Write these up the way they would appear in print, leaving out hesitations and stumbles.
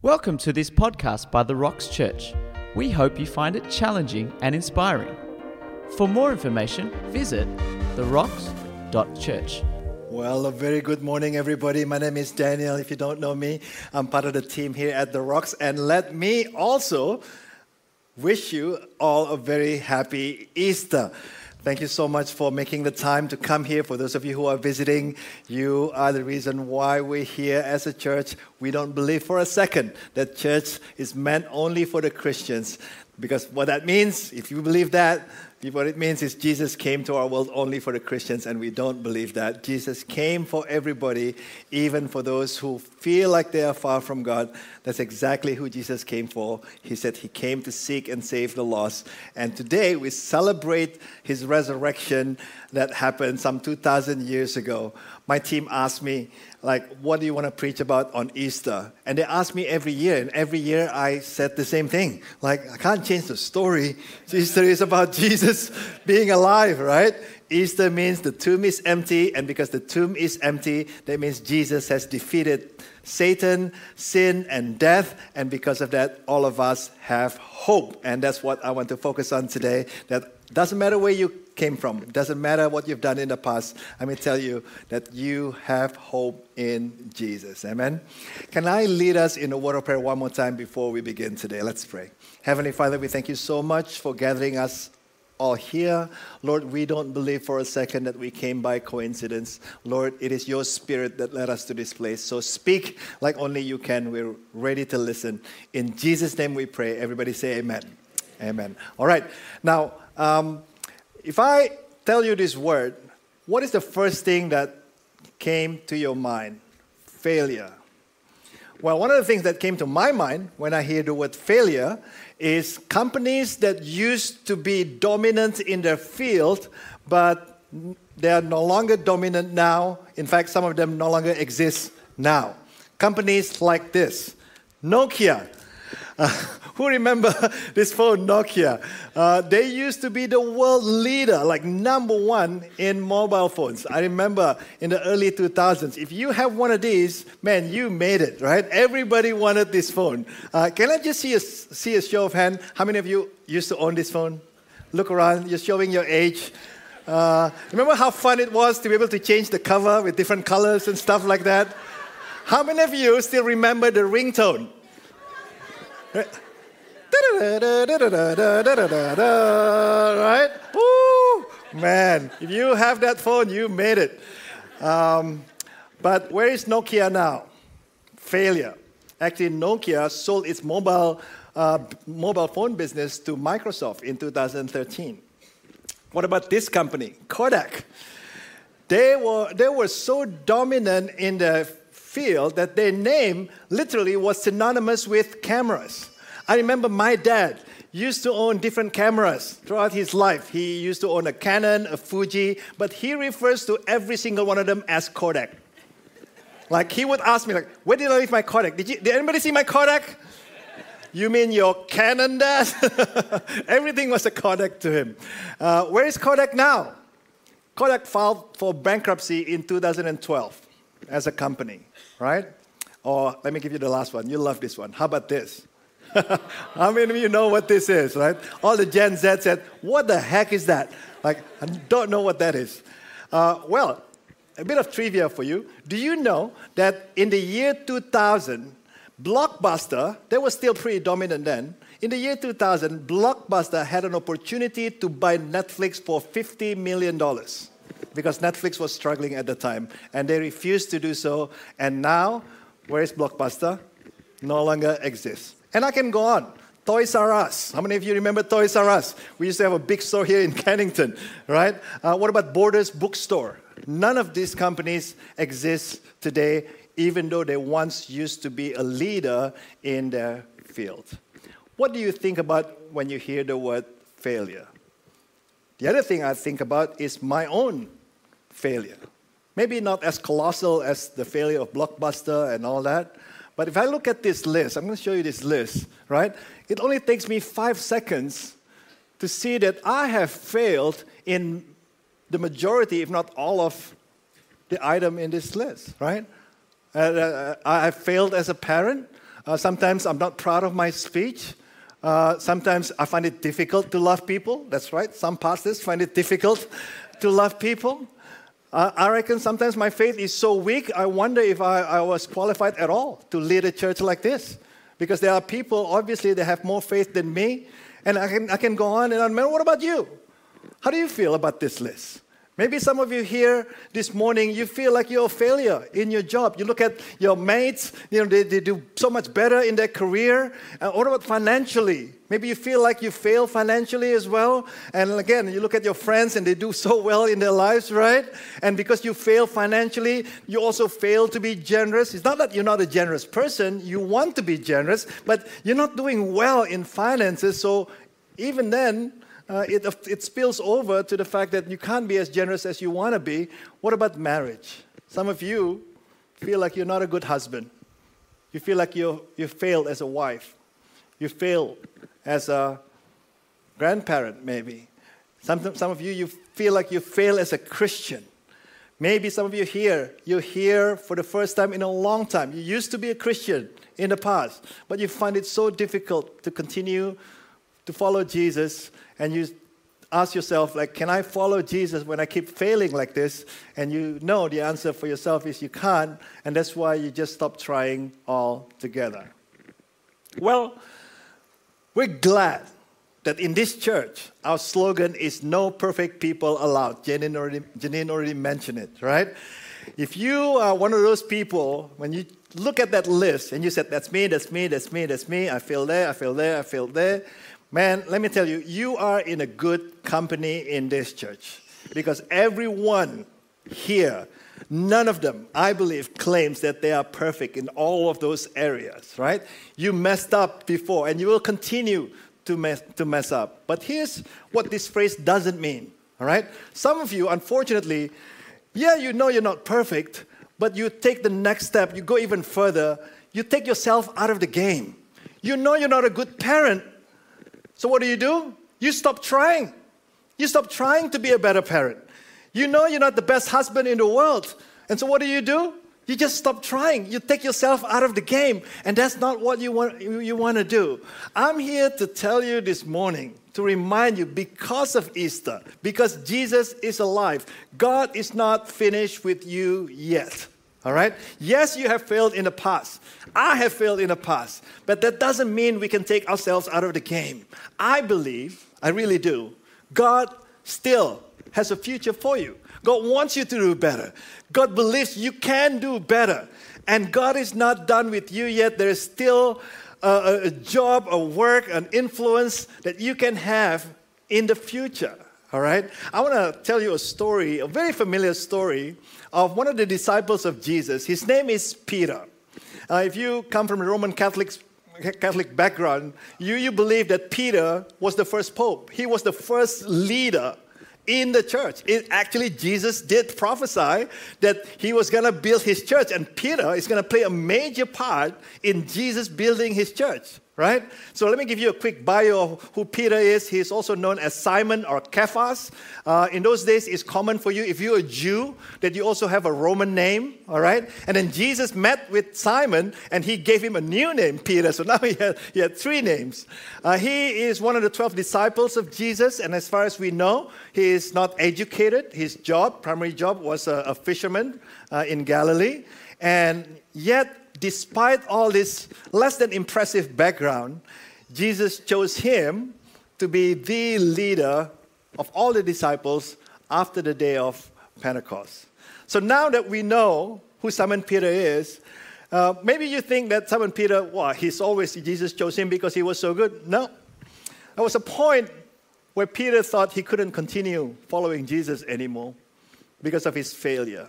Welcome to this podcast by The Rocks Church. We hope you find it challenging and inspiring. For more information, visit therocks.church. Well, a very good morning, everybody. My name is Daniel. If you don't know me, I'm part of the team here at The Rocks. And let me also wish you all a very happy Easter. Thank you so much for making the time to come here. For those of you who are visiting, you are the reason why we're here as a church. We don't believe for a second that church is meant only for the Christians. Because what that means, if you believe that, what it means is Jesus came to our world only for the Christians, and we don't believe that. Jesus came for everybody, even for those who feel like they are far from God. That's exactly who Jesus came for. He said he came to seek and save the lost. And today we celebrate his resurrection that happened some 2,000 years ago. My team asked me, what do you want to preach about on Easter? And they ask me every year, and every year I said the same thing. I can't change the story. Easter is about Jesus being alive, right? Easter means the tomb is empty, and because the tomb is empty, that means Jesus has defeated Satan, sin, and death, and because of that, all of us have hope. And that's what I want to focus on today, that doesn't matter where you came from. It doesn't matter what you've done in the past. Let me tell you that you have hope in Jesus. Amen? Can I lead us in a word of prayer one more time before we begin today? Let's pray. Heavenly Father, we thank you so much for gathering us all here. Lord, we don't believe for a second that we came by coincidence. Lord, it is your Spirit that led us to this place. So speak like only you can. We're ready to listen. In Jesus' name we pray. Everybody say amen. Amen. All right. Now, if I tell you this word, what is the first thing that came to your mind? Failure. Well, one of the things that came to my mind when I hear the word failure is companies that used to be dominant in their field, but they are no longer dominant now. In fact, some of them no longer exist now. Companies like this. Nokia. Who remember this phone, Nokia? They used to be the world leader, number one in mobile phones. I remember in the early 2000s, if you have one of these, man, you made it, right? Everybody wanted this phone. Can I just see a show of hands? How many of you used to own this phone? Look around, you're showing your age. Remember how fun it was to be able to change the cover with different colors and stuff like that? How many of you still remember the ringtone? Right? Woo! Man, if you have that phone, you made it. But where is Nokia now? Failure. Actually, Nokia sold its mobile phone business to Microsoft in 2013. What about this company, Kodak? They were so dominant in the field that their name literally was synonymous with cameras. I remember my dad used to own different cameras throughout his life. He used to own a Canon, a Fuji, but he refers to every single one of them as Kodak. He would ask me, where did I leave my Kodak? Did anybody see my Kodak? You mean your Canon, Dad? Everything was a Kodak to him. Where is Kodak now? Kodak filed for bankruptcy in 2012 as a company, right? Or let me give you the last one. You love this one. How about this? How many of you know what this is, right? All the Gen Z said, what the heck is that? I don't know what that is. Well, a bit of trivia for you. Do you know that in the year 2000, Blockbuster, they were still pretty dominant then. In the year 2000, Blockbuster had an opportunity to buy Netflix for $50 million because Netflix was struggling at the time, and they refused to do so. And now, where is Blockbuster? No longer exists. And I can go on. Toys R Us. How many of you remember Toys R Us? We used to have a big store here in Kennington, right? What about Borders Bookstore? None of these companies exist today, even though they once used to be a leader in their field. What do you think about when you hear the word failure? The other thing I think about is my own failure. Maybe not as colossal as the failure of Blockbuster and all that, but if I look at this list, I'm going to show you this list, right? It only takes me 5 seconds to see that I have failed in the majority, if not all of the item in this list, right? I failed as a parent. Sometimes I'm not proud of my speech. Sometimes I find it difficult to love people. That's right. Some pastors find it difficult to love people. I reckon sometimes my faith is so weak, I wonder if I was qualified at all to lead a church like this. Because there are people, obviously, that have more faith than me. And I can go on and on. Man, what about you? How do you feel about this list? Maybe some of you here this morning, you feel like you're a failure in your job. You look at your mates, they do so much better in their career. What about financially? Maybe you feel like you fail financially as well. And again, you look at your friends and they do so well in their lives, right? And because you fail financially, you also fail to be generous. It's not that you're not a generous person. You want to be generous, but you're not doing well in finances. So even then, it spills over to the fact that you can't be as generous as you want to be. What about marriage? Some of you feel like you're not a good husband. You feel like you failed as a wife. You failed as a grandparent, maybe. Some of you feel like you fail as a Christian. Maybe some of you you're here for the first time in a long time. You used to be a Christian in the past, but you find it so difficult to continue to follow Jesus, and you ask yourself, like, can I follow Jesus when I keep failing like this? And you know the answer for yourself is you can't, and that's why you just stop trying altogether. Well, we're glad that in this church, our slogan is no perfect people allowed. Janine already mentioned it, right? If you are one of those people, when you look at that list and you said, that's me, I failed there, I failed there, man, let me tell you, you are in a good company in this church. Because everyone here, none of them, I believe, claims that they are perfect in all of those areas, right? You messed up before, and you will continue to mess up. But here's what this phrase doesn't mean, all right? Some of you, unfortunately, you know you're not perfect, but you take the next step, you go even further, you take yourself out of the game. You know you're not a good parent. So what do? You stop trying. You stop trying to be a better parent. You know you're not the best husband in the world. And so what do? You just stop trying. You take yourself out of the game. And that's not what you want to do. I'm here to tell you this morning, to remind you, because of Easter, because Jesus is alive, God is not finished with you yet. All right? Yes, you have failed in the past. I have failed in the past. But that doesn't mean we can take ourselves out of the game. I believe, I really do, God still has a future for you. God wants you to do better. God believes you can do better. And God is not done with you yet. There is still a job, a work, an influence that you can have in the future. All right? I want to tell you a story, a very familiar story of one of the disciples of Jesus. His name is Peter. If you come from a Roman Catholic background, you believe that Peter was the first pope. He was the first leader in the church. Actually, Jesus did prophesy that he was going to build his church, and Peter is going to play a major part in Jesus building his church. Right? So let me give you a quick bio of who Peter is. He is also known as Simon or Cephas. In those days, it's common for you, if you're a Jew, that you also have a Roman name. All right? And then Jesus met with Simon, and he gave him a new name, Peter. So now he had three names. He is one of the 12 disciples of Jesus, and as far as we know, he is not educated. His primary job, was a fisherman in Galilee. And yet, despite all this less than impressive background, Jesus chose him to be the leader of all the disciples after the day of Pentecost. So now that we know who Simon Peter is, maybe you think that Simon Peter, Jesus chose him because he was so good. No. There was a point where Peter thought he couldn't continue following Jesus anymore because of his failure.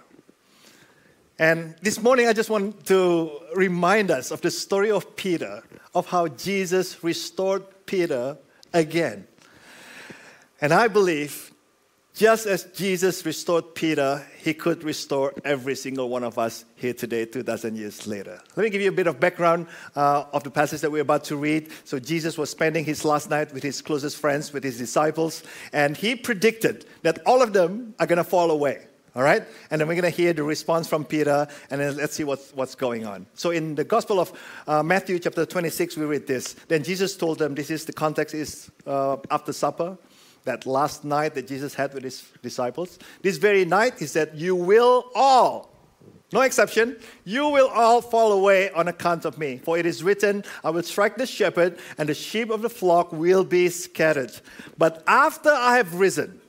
And this morning, I just want to remind us of the story of Peter, of how Jesus restored Peter again. And I believe, just as Jesus restored Peter, he could restore every single one of us here today, 2,000 years later. Let me give you a bit of background of the passage that we're about to read. So Jesus was spending his last night with his closest friends, with his disciples, and he predicted that all of them are going to fall away. All right? And then we're going to hear the response from Peter, and then let's see what's going on. So in the Gospel of Matthew chapter 26, we read this. Then Jesus told them, this is the context is after supper, that last night that Jesus had with his disciples. This very night, he said, you will all, no exception, you will all fall away on account of me. For it is written, I will strike the shepherd, and the sheep of the flock will be scattered. But after I have risen,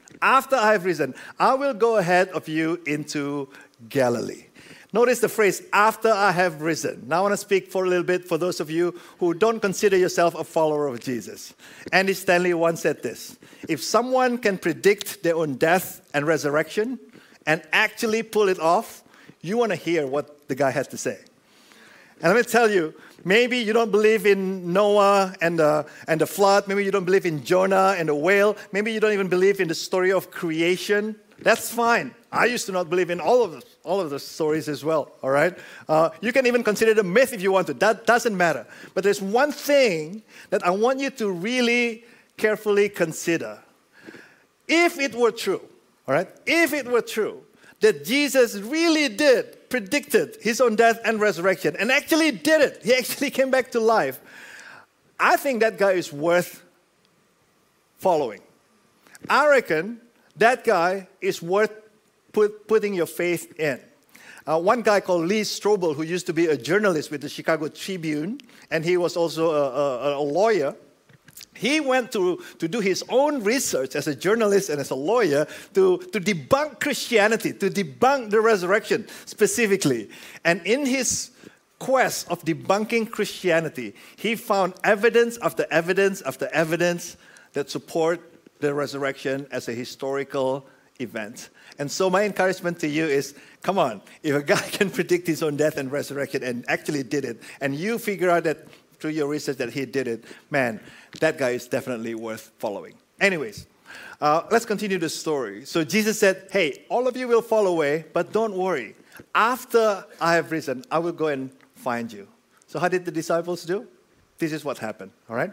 I will go ahead of you into Galilee. Notice the phrase, after I have risen. Now I want to speak for a little bit for those of you who don't consider yourself a follower of Jesus. Andy Stanley once said this, if someone can predict their own death and resurrection and actually pull it off, you want to hear what the guy has to say. And let me tell you, maybe you don't believe in Noah and the flood. Maybe you don't believe in Jonah and the whale. Maybe you don't even believe in the story of creation. That's fine. I used to not believe in all of the stories as well, all right? You can even consider it a myth if you want to. That doesn't matter. But there's one thing that I want you to really carefully consider. If it were true, all right? If it were true that Jesus really predicted his own death and resurrection, and actually did it. He actually came back to life. I think that guy is worth following. I reckon that guy is worth putting your faith in. One guy called Lee Strobel, who used to be a journalist with the Chicago Tribune, and he was also a lawyer. He went to do his own research as a journalist and as a lawyer to debunk Christianity, to debunk the resurrection specifically. And in his quest of debunking Christianity, he found evidence after evidence after evidence that support the resurrection as a historical event. And so my encouragement to you is, come on, if a guy can predict his own death and resurrection and actually did it, and you figure out that through your research that he did it, man, that guy is definitely worth following. Anyways, let's continue the story. So Jesus said, hey, all of you will fall away, but don't worry. After I have risen, I will go and find you. So how did the disciples do? This is what happened, all right?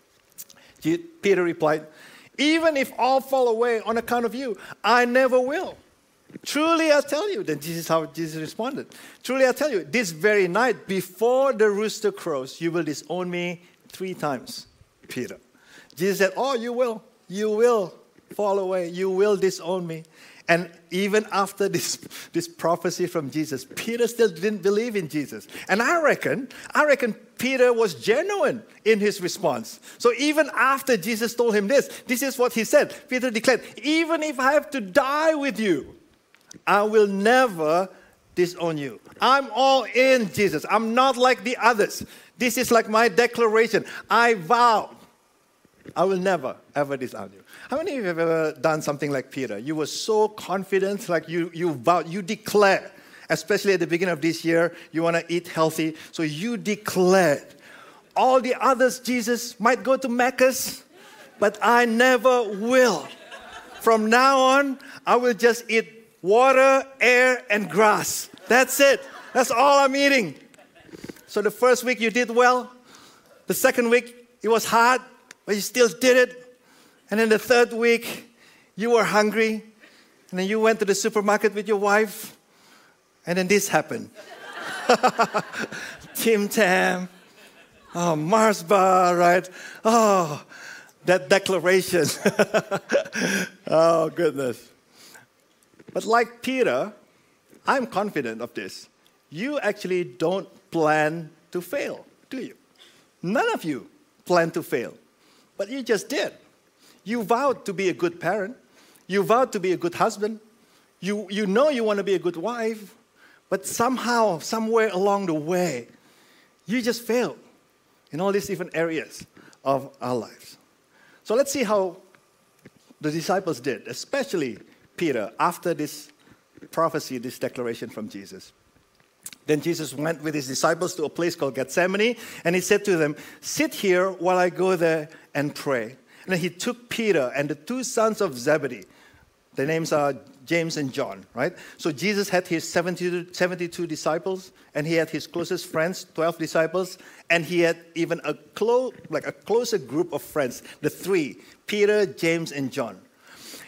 Peter replied, even if all fall away on account of you, I never will. Truly I tell you, then this is how Jesus responded. Truly I tell you, this very night before the rooster crows, you will disown me 3 times, Peter. Jesus said, oh, you will fall away, you will disown me. And even after this prophecy from Jesus, Peter still didn't believe in Jesus. And I reckon Peter was genuine in his response. So even after Jesus told him this is what he said. Peter declared, even if I have to die with you, I will never disown you. I'm all in, Jesus. I'm not like the others. This is like my declaration. I vow I will never, ever disown you. How many of you have ever done something like Peter? You were so confident, like you vowed, you declared, especially at the beginning of this year, you want to eat healthy. So you declared, all the others, Jesus, might go to Macca's, but I never will. From now on, I will just eat water, air, and grass. That's it. That's all I'm eating. So the first week you did well. The second week, it was hard, but you still did it. And then the third week, you were hungry. And then you went to the supermarket with your wife. And then this happened. Tim Tam. Oh, Mars bar, right? Oh, that declaration. Oh, goodness. But like Peter, I'm confident of this. You actually don't plan to fail, do you? None of you plan to fail. But you just did. You vowed to be a good parent. You vowed to be a good husband. You know you want to be a good wife. But somehow, somewhere along the way, you just failed in all these different areas of our lives. So let's see how the disciples did, especially Peter, after this prophecy, this declaration from Jesus. Then Jesus went with his disciples to a place called Gethsemane, and he said to them, sit here while I go there and pray. And then he took Peter and the 2 sons of Zebedee. Their names are James and John, right? So Jesus had his 72 disciples, and he had his closest friends, 12 disciples, and he had even a closer group of friends, the 3, Peter, James, and John.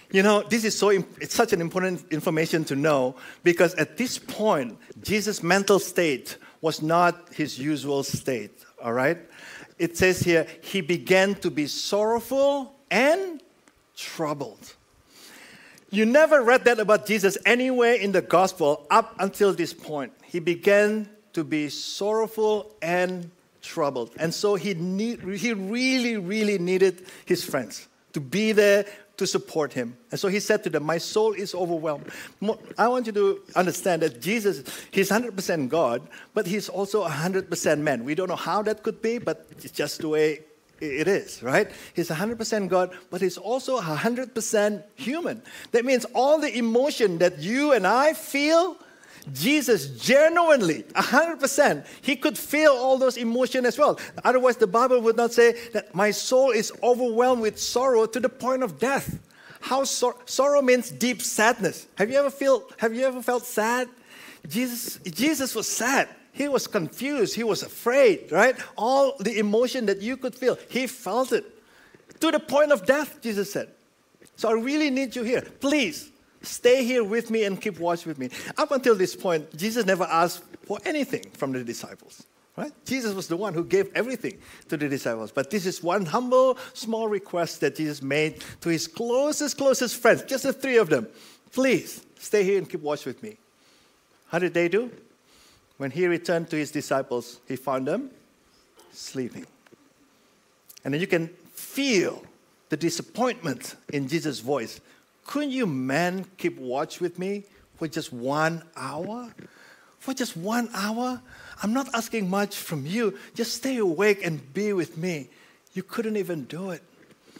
You know, this is it's such an important information to know because at this point, Jesus' mental state was not his usual state, all right? It says here, he began to be sorrowful and troubled. You never read that about Jesus anywhere in the gospel up until this point. He began to be sorrowful and troubled. And so he really, really needed his friends to be there to support him. And so he said to them, my soul is overwhelmed. I want you to understand that Jesus, he's 100% God, but he's also 100% man. We don't know how that could be, but it's just the way it is, right? He's 100% God, but he's also 100% human. That means all the emotion that you and I feel, Jesus genuinely, 100%, he could feel all those emotions as well. Otherwise, the Bible would not say that my soul is overwhelmed with sorrow to the point of death. Sorrow means deep sadness. Have you ever felt sad? Jesus was sad. He was confused. He was afraid, right? All the emotion that you could feel, he felt it. To the point of death, Jesus said. So I really need you here. Please, stay here with me and keep watch with me. Up until this point, Jesus never asked for anything from the disciples, right? Jesus was the one who gave everything to the disciples. But this is one humble, small request that Jesus made to his closest friends, just the three of them. Please, stay here and keep watch with me. How did they do? When he returned to his disciples, he found them sleeping. And then you can feel the disappointment in Jesus' voice. Couldn't you men keep watch with me for just 1 hour? For just 1 hour? I'm not asking much from you. Just stay awake and be with me. You couldn't even do it.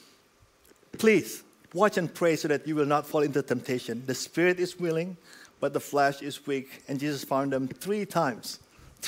Please, watch and pray so that you will not fall into temptation. The spirit is willing, but the flesh is weak. And Jesus found them 3 times,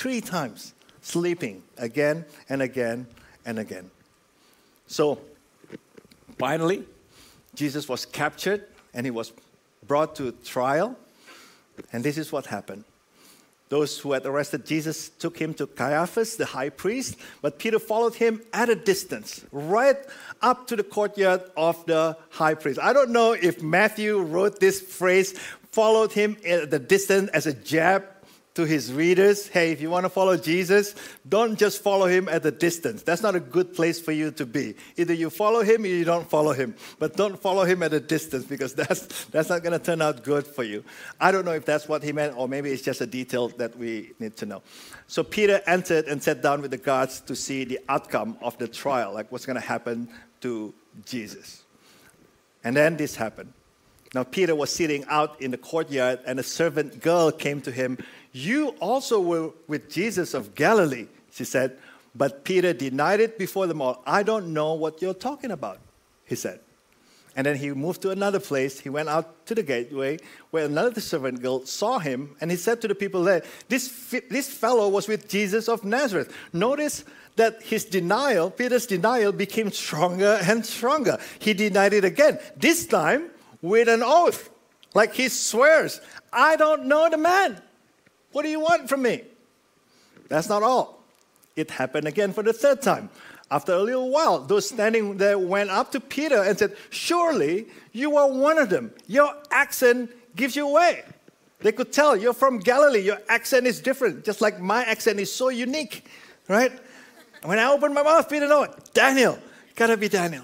sleeping again and again and again. So, finally, Jesus was captured and he was brought to trial. And this is what happened. Those who had arrested Jesus took him to Caiaphas, the high priest, but Peter followed him at a distance, right up to the courtyard of the high priest. I don't know if Matthew wrote this phrase, followed him at the distance as a jab to his readers. Hey, if you want to follow Jesus, don't just follow him at the distance. That's not a good place for you to be. Either you follow him or you don't follow him. But don't follow him at a distance because that's not going to turn out good for you. I don't know if that's what he meant or maybe it's just a detail that we need to know. So Peter entered and sat down with the guards to see the outcome of the trial, like what's going to happen to Jesus. And then this happened. Now Peter was sitting out in the courtyard and a servant girl came to him. You also were with Jesus of Galilee, she said. But Peter denied it before them all. I don't know what you're talking about, he said. And then he moved to another place. He went out to the gateway where another servant girl saw him. And he said to the people there, this fellow was with Jesus of Nazareth. Notice that Peter's denial became stronger and stronger. He denied it again. This time, with an oath, like he swears, I don't know the man. What do you want from me? That's not all. It happened again for the 3rd time. After a little while, those standing there went up to Peter and said, surely you are one of them. Your accent gives you away. They could tell you're from Galilee. Your accent is different, just like my accent is so unique, right? When I opened my mouth, Peter knew it. Daniel, gotta be Daniel.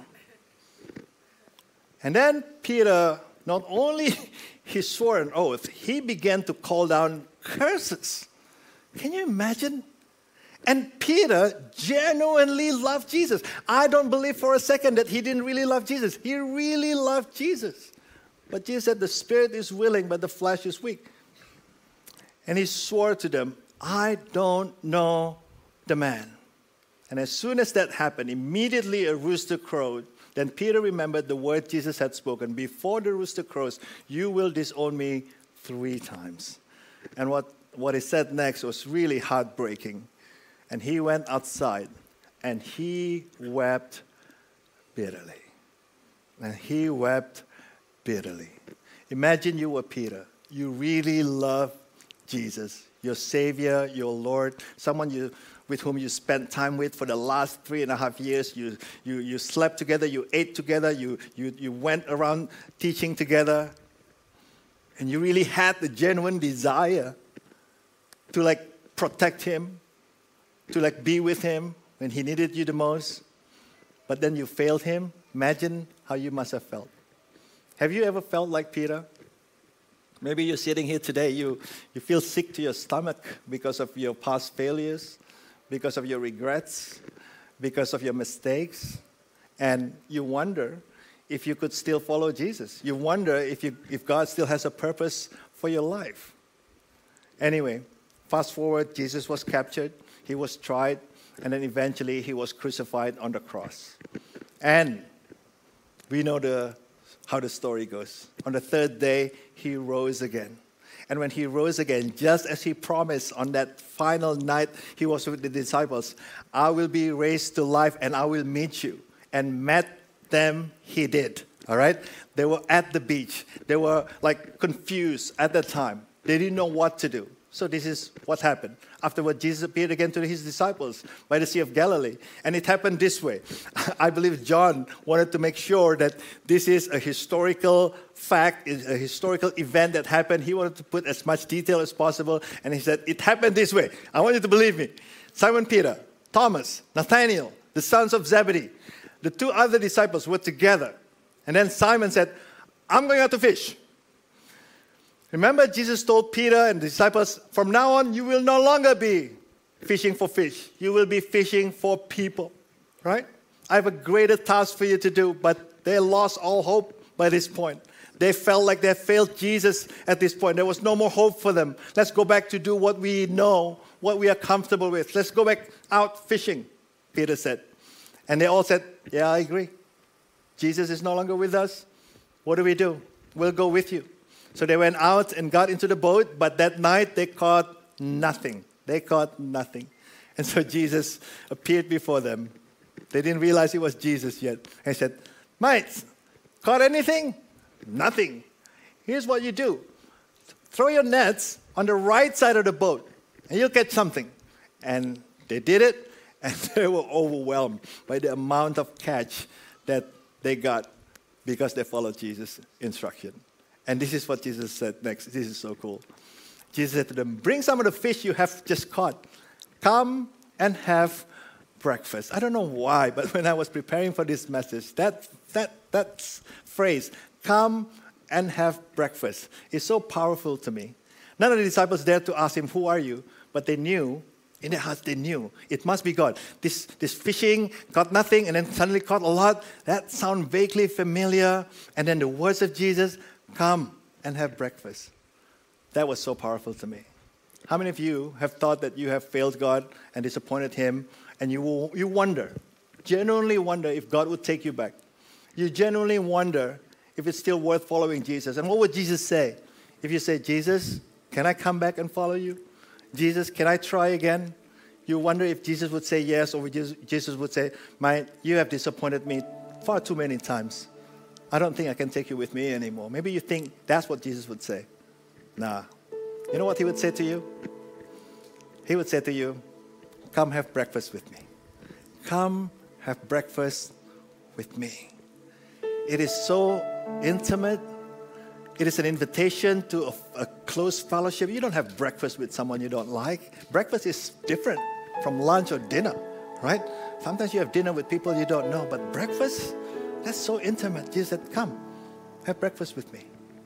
And then Peter, not only he swore an oath, he began to call down curses. Can you imagine? And Peter genuinely loved Jesus. I don't believe for a second that he didn't really love Jesus. He really loved Jesus. But Jesus said the spirit is willing, but the flesh is weak. And he swore to them, I don't know the man. And as soon as that happened, immediately a rooster crowed. Then Peter remembered the word Jesus had spoken, before the rooster crows, you will disown me 3 times. And what he said next was really heartbreaking. And he went outside and he wept bitterly. And he wept bitterly. Imagine you were Peter. You really love Jesus, your Savior, your Lord, someone you with whom you spent time with for the last 3.5 years. You slept together, you ate together, you went around teaching together. And you really had the genuine desire to protect him, to be with him when he needed you the most. But then you failed him. Imagine how you must have felt. Have you ever felt like Peter? Maybe you're sitting here today, you feel sick to your stomach because of your past failures, because of your regrets, because of your mistakes, and you wonder if you could still follow Jesus. You wonder if God still has a purpose for your life. Anyway, fast forward, Jesus was captured, he was tried, and then eventually he was crucified on the cross. And we know how the story goes. On the third day, he rose again. And when he rose again, just as he promised on that final night he was with the disciples, I will be raised to life and I will meet you. And met them, he did. All right? They were at the beach. They were confused at that time. They didn't know what to do. So this is what happened. Afterward, Jesus appeared again to his disciples by the Sea of Galilee. And it happened this way. I believe John wanted to make sure that this is a historical fact, a historical event that happened. He wanted to put as much detail as possible. And he said, it happened this way. I want you to believe me. Simon Peter, Thomas, Nathanael, the sons of Zebedee, the two other disciples were together. And then Simon said, I'm going out to fish. Remember, Jesus told Peter and the disciples, from now on, you will no longer be fishing for fish. You will be fishing for people, right? I have a greater task for you to do, but they lost all hope by this point. They felt like they failed Jesus at this point. There was no more hope for them. Let's go back to do what we know, what we are comfortable with. Let's go back out fishing, Peter said. And they all said, yeah, I agree. Jesus is no longer with us. What do? We'll go with you. So they went out and got into the boat, but that night they caught nothing. They caught nothing. And so Jesus appeared before them. They didn't realize it was Jesus yet. He said, mates, caught anything? Nothing. Here's what you do. Throw your nets on the right side of the boat, and you'll catch something. And they did it, and they were overwhelmed by the amount of catch that they got because they followed Jesus' instruction. And this is what Jesus said next. This is so cool. Jesus said to them, bring some of the fish you have just caught. Come and have breakfast. I don't know why, but when I was preparing for this message, that phrase, come and have breakfast, is so powerful to me. None of the disciples dared to ask him, who are you? But they knew, in their hearts they knew, it must be God. This fishing, caught nothing, and then suddenly caught a lot. That sounds vaguely familiar. And then the words of Jesus, come and have breakfast. That was so powerful to me. How many of you have thought that you have failed God and disappointed Him, and you wonder, genuinely wonder if God would take you back? You genuinely wonder if it's still worth following Jesus. And what would Jesus say? If you say, Jesus, can I come back and follow you? Jesus, can I try again? You wonder if Jesus would say yes, or Jesus would say, mate, you have disappointed me far too many times. I don't think I can take you with me anymore. Maybe you think that's what Jesus would say. Nah. You know what He would say to you? He would say to you, come have breakfast with me. Come have breakfast with me. It is so intimate. It is an invitation to a close fellowship. You don't have breakfast with someone you don't like. Breakfast is different from lunch or dinner, right? Sometimes you have dinner with people you don't know, but breakfast, that's so intimate. Jesus said, come, have breakfast with me.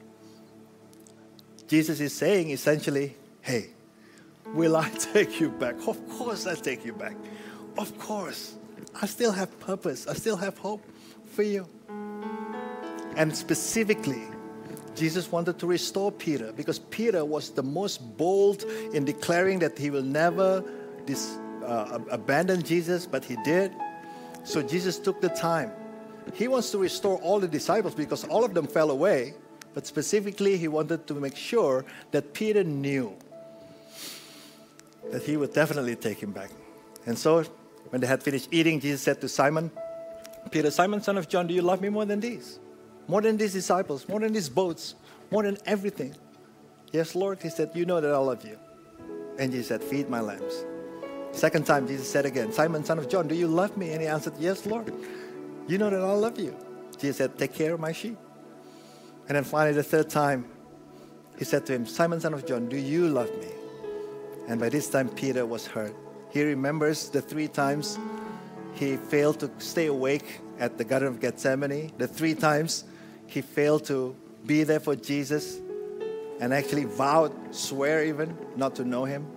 Jesus is saying essentially, hey, will I take you back? Of course I'll take you back. Of course. I still have purpose. I still have hope for you. And specifically, Jesus wanted to restore Peter because Peter was the most bold in declaring that he will never abandon Jesus, but he did. So Jesus took the time. He wants to restore all the disciples because all of them fell away, but specifically he wanted to make sure that Peter knew that he would definitely take him back. And so when they had finished eating, Jesus said to Simon, Peter, Simon, son of John, do you love me more than these? More than these disciples, more than these boats, more than everything? Yes, Lord. He said, you know that I love you. And Jesus said, feed my lambs. Second time, Jesus said again, Simon, son of John, do you love me? And he answered, yes, Lord. You know that I love you. Jesus said, take care of my sheep. And then finally, the third time, he said to him, Simon, son of John, do you love me? And by this time, Peter was hurt. He remembers the 3 times he failed to stay awake at the Garden of Gethsemane. The 3 times he failed to be there for Jesus and actually vowed, swear even, not to know him.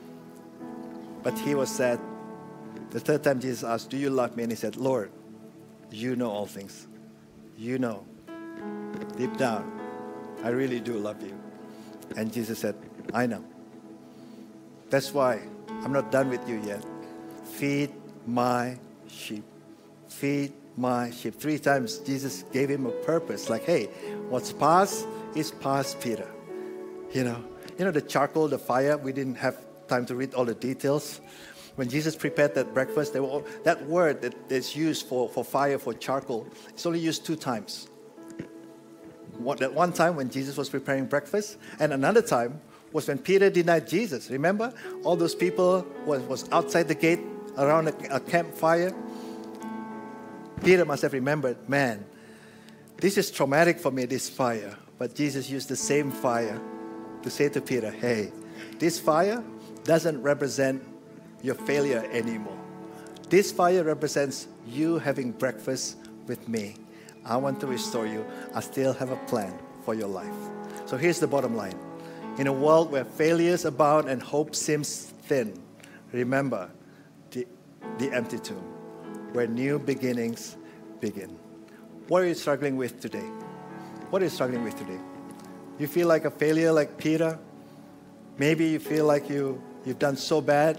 But he was sad. The third time Jesus asked, do you love me? And he said, Lord, you know all things. You know. Deep down, I really do love you. And Jesus said, I know. That's why I'm not done with you yet. Feed my sheep. Feed my sheep. 3 times Jesus gave him a purpose. Like, hey, what's past is past, Peter. You know the charcoal, the fire, we didn't have time to read all the details. When Jesus prepared that breakfast, that word that is used for fire, for charcoal, it's only used 2 times. That one time when Jesus was preparing breakfast, and another time was when Peter denied Jesus. Remember? All those people was outside the gate around a campfire. Peter must have remembered, man, this is traumatic for me, this fire. But Jesus used the same fire to say to Peter, hey, this fire doesn't represent your failure anymore. This fire represents you having breakfast with me. I want to restore you. I still have a plan for your life. So here's the bottom line. In a world where failures abound and hope seems thin, remember the empty tomb, where new beginnings begin. What are you struggling with today? What are you struggling with today? You feel like a failure like Peter? Maybe you feel like you've done so bad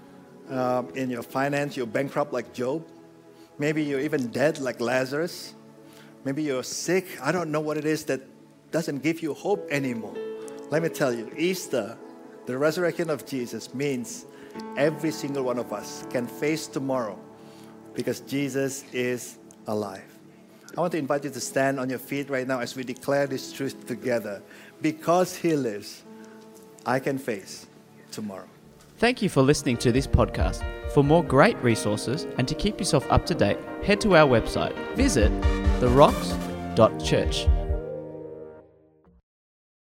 in your finance, you're bankrupt like Job. Maybe you're even dead like Lazarus. Maybe you're sick. I don't know what it is that doesn't give you hope anymore. Let me tell you, Easter, the resurrection of Jesus, means every single one of us can face tomorrow because Jesus is alive. I want to invite you to stand on your feet right now as we declare this truth together. Because He lives, I can face tomorrow. Thank you for listening to this podcast. For more great resources and to keep yourself up to date, head to our website. Visit therocks.church.